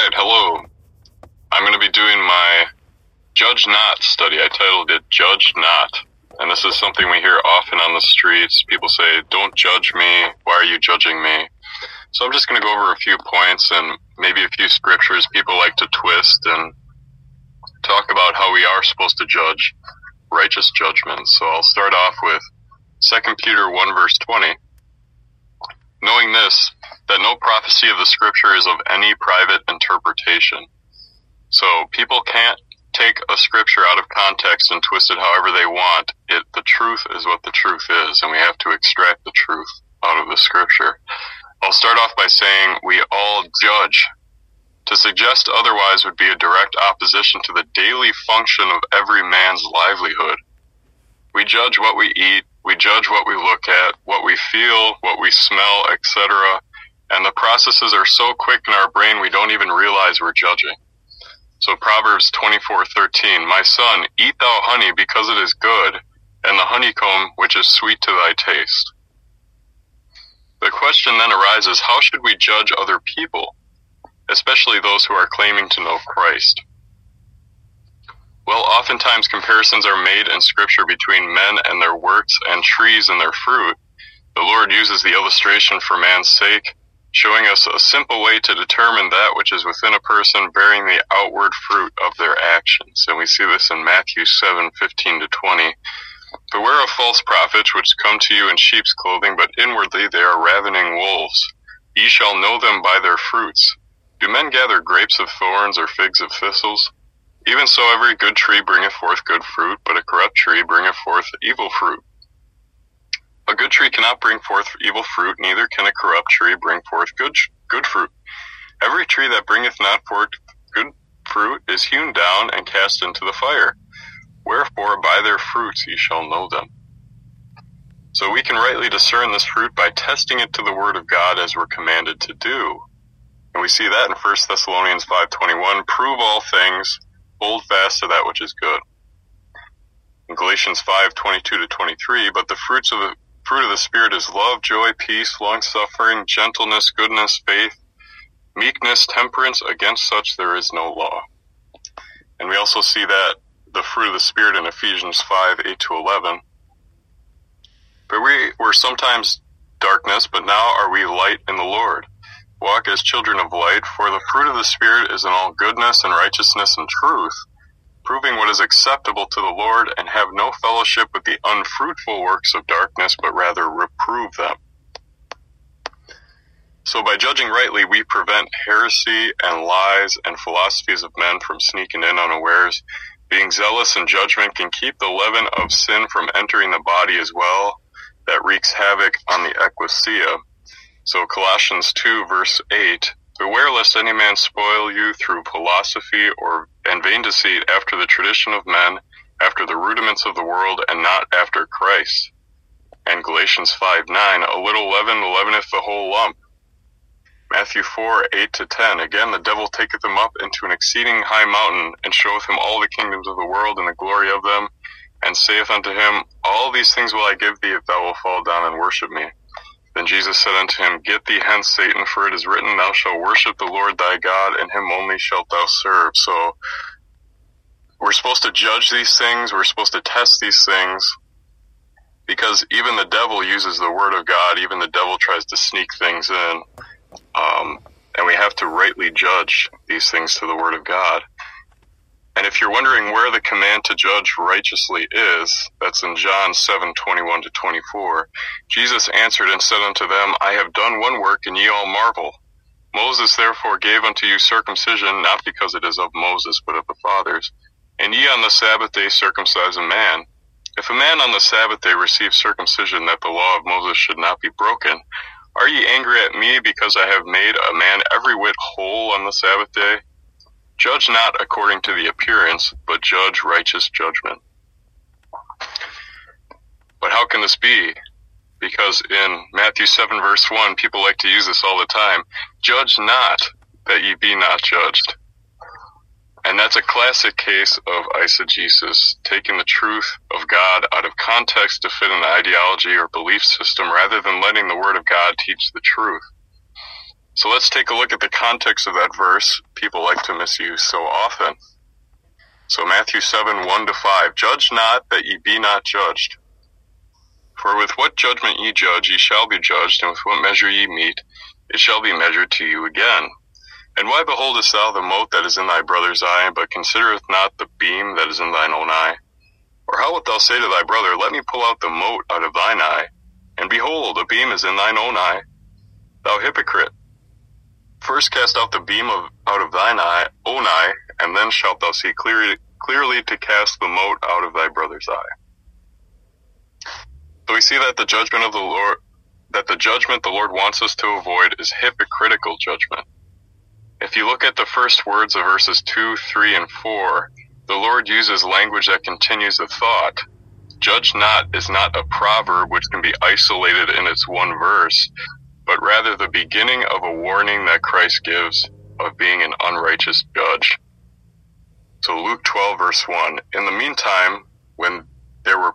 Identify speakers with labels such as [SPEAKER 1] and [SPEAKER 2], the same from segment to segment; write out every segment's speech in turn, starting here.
[SPEAKER 1] Alright, hello. I'm going to be doing my Judge Not study. I titled it Judge Not. And this is something we hear often on the streets. People say, don't judge me. Why are you judging me? So I'm just going to go over a few points and maybe a few scriptures people like to twist and talk about how we are supposed to judge righteous judgments. So I'll start off with 2 Peter 1 verse 20. Knowing this, that no prophecy of the scripture is of any private interpretation. So people can't take a scripture out of context and twist it however they want. The truth is what the truth is, and we have to extract the truth out of the scripture. I'll start off by saying we all judge. To suggest otherwise would be a direct opposition to the daily function of every man's livelihood. We judge what we eat, we judge what we look at, what we feel, what we smell, etc. And the processes are so quick in our brain we don't even realize we're judging. So Proverbs 24:13, My son, eat thou honey because it is good, and the honeycomb which is sweet to thy taste. The question then arises, how should we judge other people, especially those who are claiming to know Christ? Well, oftentimes comparisons are made in Scripture between men and their works and trees and their fruit. The Lord uses the illustration for man's sake, showing us a simple way to determine that which is within a person bearing the outward fruit of their actions. And we see this in Matthew 7:15-20. Beware of false prophets which come to you in sheep's clothing, but inwardly they are ravening wolves. Ye shall know them by their fruits. Do men gather grapes of thorns or figs of thistles? Even so every good tree bringeth forth good fruit, but a corrupt tree bringeth forth evil fruit. A good tree cannot bring forth evil fruit, neither can a corrupt tree bring forth good fruit. Every tree that bringeth not forth good fruit is hewn down and cast into the fire. Wherefore by their fruits ye shall know them. So we can rightly discern this fruit by testing it to the word of God as we're commanded to do. And we see that in 1 Thessalonians 5:21, prove all things, hold fast to that which is good. In Galatians 5:22-23, but the fruit of the Spirit is love, joy, peace, long-suffering, gentleness, goodness, faith, meekness, temperance. Against such there is no law. And we also see that the fruit of the Spirit in Ephesians 5:8-11. But we were sometimes darkness, but now are we light in the Lord. Walk as children of light, for the fruit of the Spirit is in all goodness and righteousness and truth, proving what is acceptable to the Lord, and have no fellowship with the unfruitful works of darkness, but rather reprove them. So by judging rightly, we prevent heresy and lies and philosophies of men from sneaking in unawares. Being zealous in judgment can keep the leaven of sin from entering the body as well, that wreaks havoc on the ecclesia. So Colossians 2 verse 8, beware lest any man spoil you through philosophy and vain deceit, after the tradition of men, after the rudiments of the world, and not after Christ. And Galatians 5:9, a little leaven leaveneth the whole lump. Matthew 4:8-10, again the devil taketh him up into an exceeding high mountain, and showeth him all the kingdoms of the world and the glory of them, and saith unto him, all these things will I give thee, if thou wilt fall down and worship me. Then Jesus said unto him, get thee hence, Satan, for it is written, thou shalt worship the Lord thy God, and him only shalt thou serve. So we're supposed to judge these things, we're supposed to test these things, because even the devil uses the word of God, even the devil tries to sneak things in, and we have to rightly judge these things to the word of God. And if you're wondering where the command to judge righteously is, that's in John 7:21-24. Jesus answered and said unto them, I have done one work, and ye all marvel. Moses therefore gave unto you circumcision, not because it is of Moses, but of the fathers. And ye on the Sabbath day circumcise a man. If a man on the Sabbath day receive circumcision, that the law of Moses should not be broken, are ye angry at me, because I have made a man every whit whole on the Sabbath day? Judge not according to the appearance, but judge righteous judgment. But how can this be? Because in Matthew 7 verse 1, people like to use this all the time. Judge not, that ye be not judged. And that's a classic case of eisegesis, taking the truth of God out of context to fit an ideology or belief system, rather than letting the Word of God teach the truth. So let's take a look at the context of that verse. people like to misuse so often. So Matthew 7, 1-5, judge not that ye be not judged. For with what judgment ye judge, ye shall be judged, and with what measure ye mete, it shall be measured to you again. And why beholdest thou the mote that is in thy brother's eye, but considereth not the beam that is in thine own eye? Or how wilt thou say to thy brother, let me pull out the mote out of thine eye, and behold, a beam is in thine own eye? Thou hypocrite, first cast out the beam out of thine own eye, and then shalt thou see clearly to cast the mote out of thy brother's eye. So we see that the judgment the Lord wants us to avoid is hypocritical judgment. If you look at the first words of verses 2, 3, and 4, the Lord uses language that continues a thought. Judge not is not a proverb which can be isolated in its one verse, but rather the beginning of a warning that Christ gives of being an unrighteous judge. So Luke 12, verse 1, in the meantime, when there were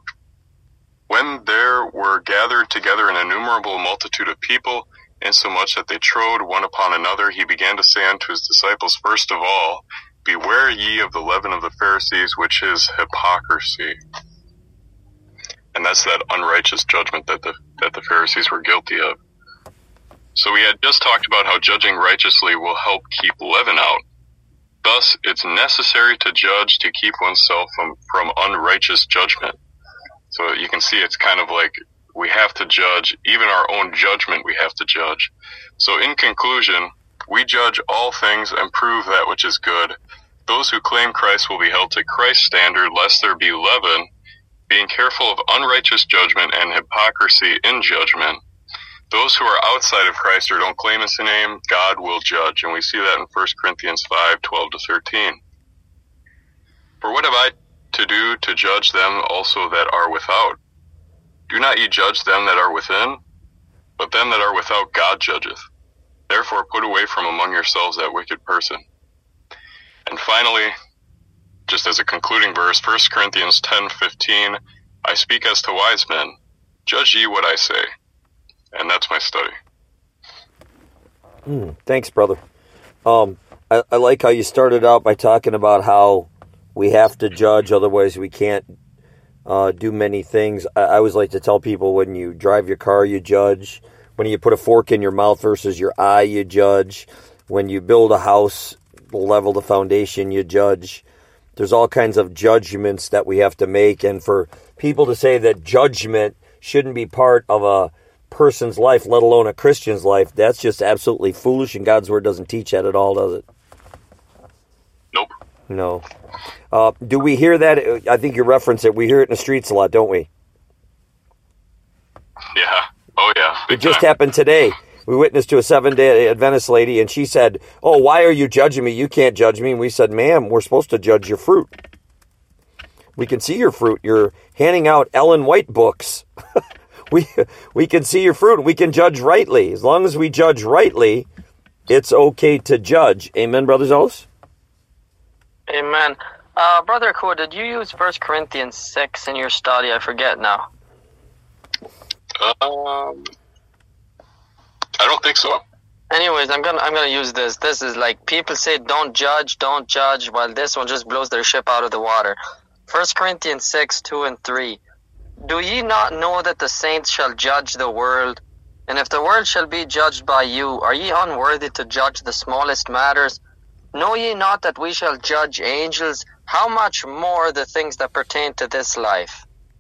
[SPEAKER 1] gathered together an innumerable multitude of people, insomuch that they trode one upon another, he began to say unto his disciples, first of all, beware ye of the leaven of the Pharisees, which is hypocrisy. And that's that unrighteous judgment that the Pharisees were guilty of. So we had just talked about how judging righteously will help keep leaven out. Thus, it's necessary to judge to keep oneself from unrighteous judgment. So you can see it's kind of like we have to judge, even our own judgment we have to judge. So in conclusion, we judge all things and prove that which is good. Those who claim Christ will be held to Christ's standard, lest there be leaven, being careful of unrighteous judgment and hypocrisy in judgment. Those who are outside of Christ or don't claim his name, God will judge. And we see that in 1 Corinthians 5, 12-13. For what have I to do to judge them also that are without? Do not ye judge them that are within, but them that are without God judgeth. Therefore put away from among yourselves that wicked person. And finally, just as a concluding verse, 1 Corinthians 10:15, I speak as to wise men, judge ye what I say. And that's my study.
[SPEAKER 2] Thanks, brother. I like how you started out by talking about how we have to judge, otherwise we can't do many things. I always like to tell people, when you drive your car, you judge. When you put a fork in your mouth versus your eye, you judge. When you build a house, level the foundation, you judge. There's all kinds of judgments that we have to make. And for people to say that judgment shouldn't be part of a person's life, let alone a Christian's life, that's just absolutely foolish, and God's Word doesn't teach that at all, does it?
[SPEAKER 1] Nope.
[SPEAKER 2] No. Do we hear that? I think you referenced it. We hear it in the streets a lot, don't we?
[SPEAKER 1] Yeah. Oh, yeah.
[SPEAKER 2] It just happened today. We witnessed to a Seventh-day Adventist lady, and she said, oh, why are you judging me? You can't judge me. And we said, ma'am, we're supposed to judge your fruit. We can see your fruit. You're handing out Ellen White books. We can see your fruit. We can judge rightly. As long as we judge rightly, it's okay to judge. Amen, Brother Zealous?
[SPEAKER 3] Amen. Brother Ko, did you use 1 Corinthians 6 in your study? I forget now.
[SPEAKER 1] I don't think so.
[SPEAKER 3] Anyways, I'm gonna use this. This is like, people say don't judge, while this one just blows their ship out of the water. 1 Corinthians 6, 2 and 3. Do ye not know that the saints shall judge the world? And if the world shall be judged by you, are ye unworthy to judge the smallest matters? Know ye not that we shall judge angels? How much more the things that pertain to this life?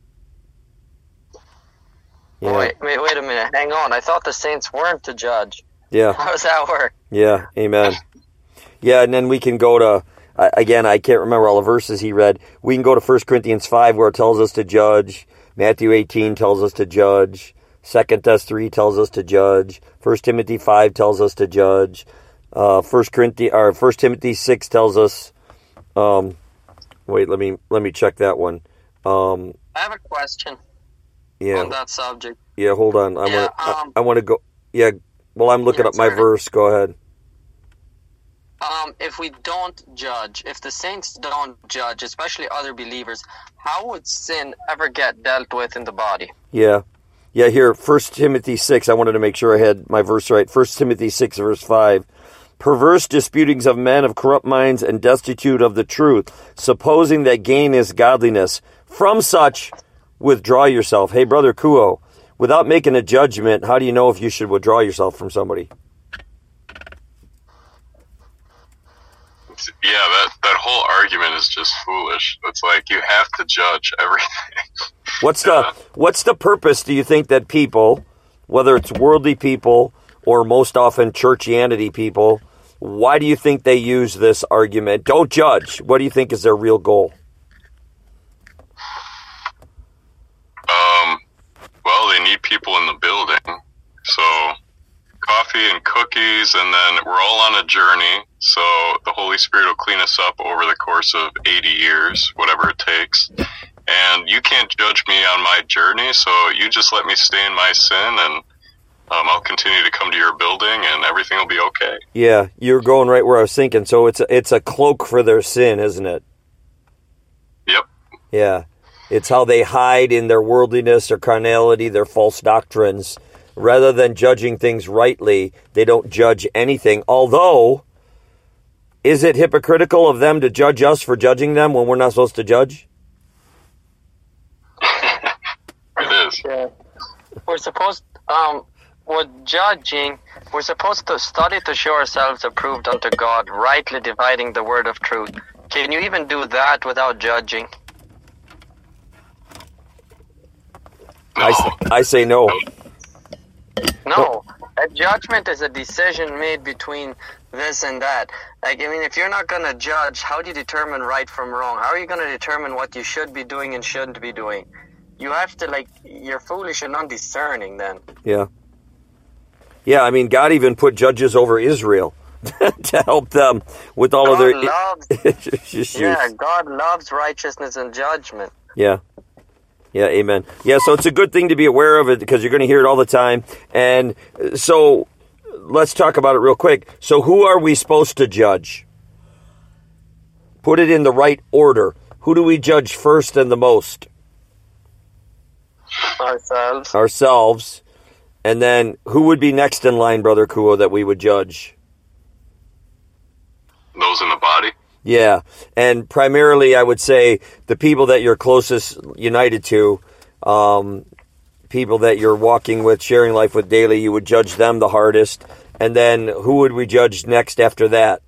[SPEAKER 3] Yeah. Wait a minute. Hang on. I thought the saints weren't to judge.
[SPEAKER 2] Yeah.
[SPEAKER 3] How does that work?
[SPEAKER 2] Yeah. Amen. Yeah, and then we can go to, again, I can't remember all the verses he read. We can go to 1 Corinthians 5 where it tells us to judge. Matthew 18 tells us to judge. 2 Thess 3 tells us to judge. 1 Timothy 5 tells us to judge. 1 Timothy 6 tells us, wait, let me check that one.
[SPEAKER 3] I have a question.
[SPEAKER 2] Yeah.
[SPEAKER 3] On that subject.
[SPEAKER 2] Yeah, hold on. I want to go. Yeah, well, I'm looking up my verse. Go ahead.
[SPEAKER 3] If we don't judge, if the saints don't judge, especially other believers, how would sin ever get dealt with in the body?
[SPEAKER 2] Yeah. Yeah, here, 1 Timothy 6, I wanted to make sure I had my verse right. 1 Timothy 6, verse 5. perverse disputings of men of corrupt minds and destitute of the truth, supposing that gain is godliness. From such, withdraw yourself. Hey, Brother Kuo, without making a judgment, how do you know if you should withdraw yourself from somebody?
[SPEAKER 1] Yeah, that whole argument is just foolish. It's like you have to judge everything.
[SPEAKER 2] What's the purpose, do you think, that people, whether it's worldly people or most often churchianity people, why do you think they use this argument? Don't judge. What do you think is their real goal?
[SPEAKER 1] Well, they need people in the building. So coffee and cookies, and then we're all on a journey. So the Holy Spirit will clean us up over the course of 80 years, whatever it takes. And you can't judge me on my journey, so you just let me stay in my sin, and I'll continue to come to your building, and everything will be okay.
[SPEAKER 2] Yeah, you're going right where I was thinking. So it's a cloak for their sin, isn't it?
[SPEAKER 1] Yep.
[SPEAKER 2] Yeah. It's how they hide in their worldliness, their carnality, their false doctrines. Rather than judging things rightly, they don't judge anything. Although, is it hypocritical of them to judge us for judging them when we're not supposed to judge?
[SPEAKER 1] It is.
[SPEAKER 3] Yeah. We're supposed, with judging, we're supposed to study to show ourselves approved unto God, rightly dividing the word of truth. Can you even do that without judging?
[SPEAKER 1] No.
[SPEAKER 2] I say no.
[SPEAKER 3] No. A judgment is a decision made between this and that. Like, I mean, if you're not going to judge, how do you determine right from wrong? How are you going to determine what you should be doing and shouldn't be doing? You have to, you're foolish and undiscerning then.
[SPEAKER 2] Yeah. Yeah, I mean, God even put judges over Israel to help them with all of their issues.
[SPEAKER 3] Yeah, God loves righteousness and judgment.
[SPEAKER 2] Yeah. Yeah, amen. Yeah, so it's a good thing to be aware of it because you're going to hear it all the time. And so let's talk about it real quick. So who are we supposed to judge? Put it in the right order. Who do we judge first and the most? Ourselves. And then who would be next in line, Brother Kuo, that we would judge?
[SPEAKER 1] Those in the body.
[SPEAKER 2] Yeah, and primarily I would say the people that you're closest united to, people that you're walking with, sharing life with daily, you would judge them the hardest. And then who would we judge next after that?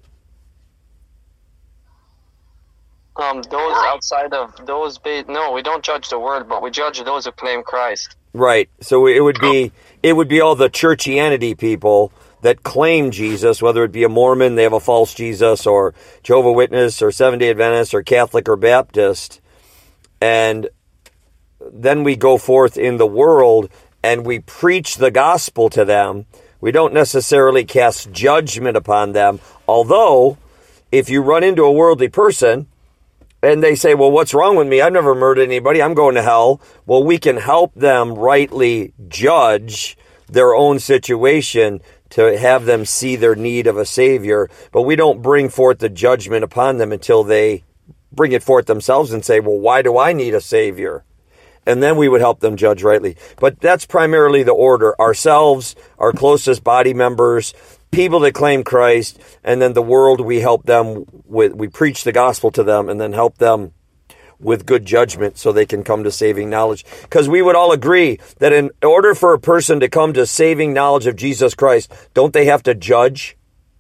[SPEAKER 3] Those outside of those, no, we don't judge the world, but we judge those who claim Christ.
[SPEAKER 2] Right, so it would be all the churchianity people that claim Jesus, whether it be a Mormon, they have a false Jesus, or Jehovah's Witness, or Seventh-day Adventist, or Catholic, or Baptist. And then we go forth in the world and we preach the gospel to them. We don't necessarily cast judgment upon them. Although, if you run into a worldly person and they say, well, what's wrong with me? I've never murdered anybody. I'm going to hell. Well, we can help them rightly judge their own situation to have them see their need of a Savior, but we don't bring forth the judgment upon them until they bring it forth themselves and say, well, why do I need a Savior? And then we would help them judge rightly. But that's primarily the order. Ourselves, our closest body members, people that claim Christ, and then the world we help them with. We preach the gospel to them and then help them with good judgment so they can come to saving knowledge. Because we would all agree that in order for a person to come to saving knowledge of Jesus Christ, don't they have to judge?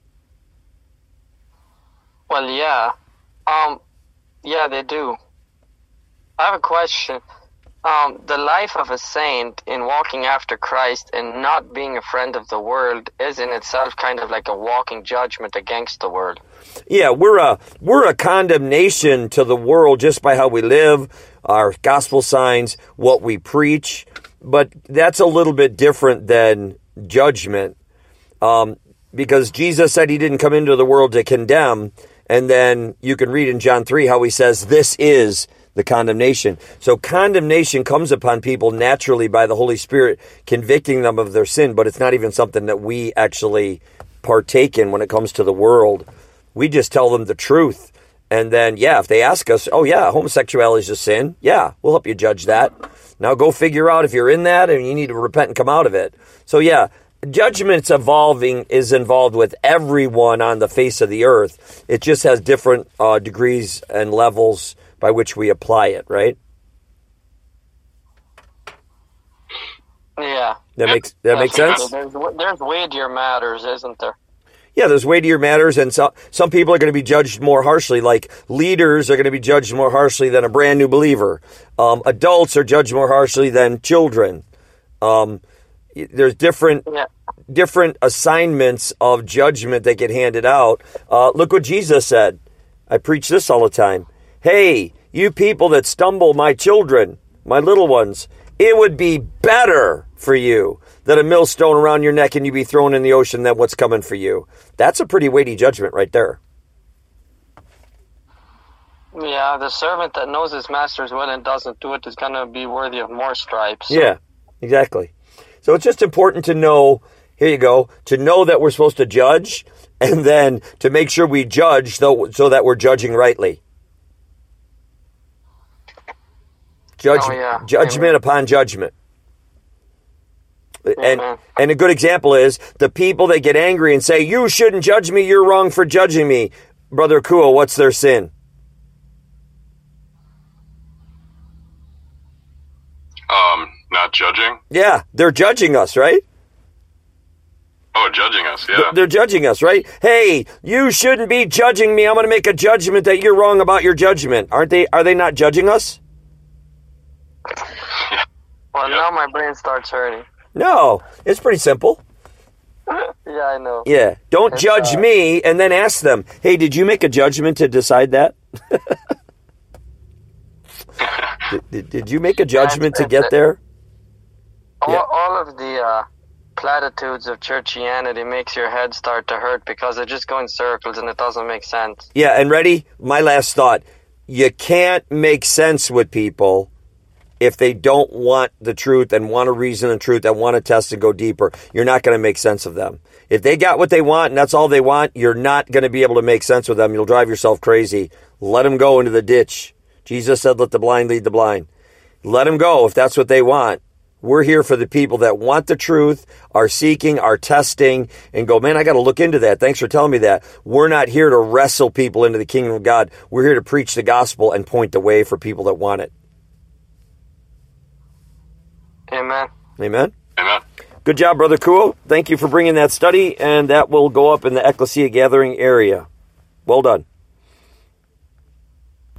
[SPEAKER 3] Well, yeah. Yeah, they do. I have a question. The life of a saint in walking after Christ and not being a friend of the world is in itself kind of like a walking judgment against the world.
[SPEAKER 2] Yeah, we're a condemnation to the world just by how we live, our gospel signs, what we preach, but that's a little bit different than judgment, because Jesus said he didn't come into the world to condemn, and then you can read in John 3 how he says this is the condemnation. So condemnation comes upon people naturally by the Holy Spirit convicting them of their sin, but it's not even something that we actually partake in when it comes to the world. We just tell them the truth. And then, yeah, if they ask us, oh yeah, homosexuality is a sin, yeah, we'll help you judge that. Now go figure out if you're in that and you need to repent and come out of it. So yeah, judgment's is involved with everyone on the face of the earth. It just has different degrees and levels by which we apply it, right?
[SPEAKER 3] Yeah.
[SPEAKER 2] That makes sense?
[SPEAKER 3] There's weightier matters, isn't there?
[SPEAKER 2] Yeah, there's weightier matters, and some people are going to be judged more harshly. Like leaders are going to be judged more harshly than a brand new believer. Adults are judged more harshly than children. There's different assignments of judgment that get handed out. Look what Jesus said. I preach this all the time. Hey, you people that stumble my children, my little ones, it would be better for you that a millstone around your neck and you be thrown in the ocean than what's coming for you. That's a pretty weighty judgment right there.
[SPEAKER 3] Yeah, the servant that knows his master's will and doesn't do it is going to be worthy of more stripes.
[SPEAKER 2] Yeah, exactly. So it's just important to know, here you go, to know that we're supposed to judge, and then to make sure we judge so that we're judging rightly. Judgment upon judgment. And a good example is the people that get angry and say, you shouldn't judge me, you're wrong for judging me. Brother Kuo, what's their sin?
[SPEAKER 1] Not judging?
[SPEAKER 2] Yeah, they're judging us, right?
[SPEAKER 1] Oh, judging us, yeah.
[SPEAKER 2] They're judging us, right? Hey, you shouldn't be judging me. I'm going to make a judgment that you're wrong about your judgment. Are they not judging us?
[SPEAKER 1] Yeah.
[SPEAKER 3] Well, now my brain starts hurting.
[SPEAKER 2] No, it's pretty simple.
[SPEAKER 3] Yeah, I know.
[SPEAKER 2] Yeah, don't judge me and then ask them, hey, did you make a judgment to decide that? did you make a judgment to get there?
[SPEAKER 3] All of the platitudes of churchianity makes your head start to hurt because they just go in circles and it doesn't make sense.
[SPEAKER 2] Yeah, and ready? My last thought. You can't make sense with people if they don't want the truth and want to reason the truth and want to test and go deeper. You're not going to make sense of them. If they got what they want and that's all they want, you're not going to be able to make sense with them. You'll drive yourself crazy. Let them go into the ditch. Jesus said, let the blind lead the blind. Let them go if that's what they want. We're here for the people that want the truth, are seeking, are testing, and go, man, I got to look into that. Thanks for telling me that. We're not here to wrestle people into the kingdom of God. We're here to preach the gospel and point the way for people that want it.
[SPEAKER 3] Amen.
[SPEAKER 2] Amen.
[SPEAKER 1] Amen.
[SPEAKER 2] Good job, Brother Kuo. Thank you for bringing that study, and that will go up in the Ecclesia Gathering area. Well done.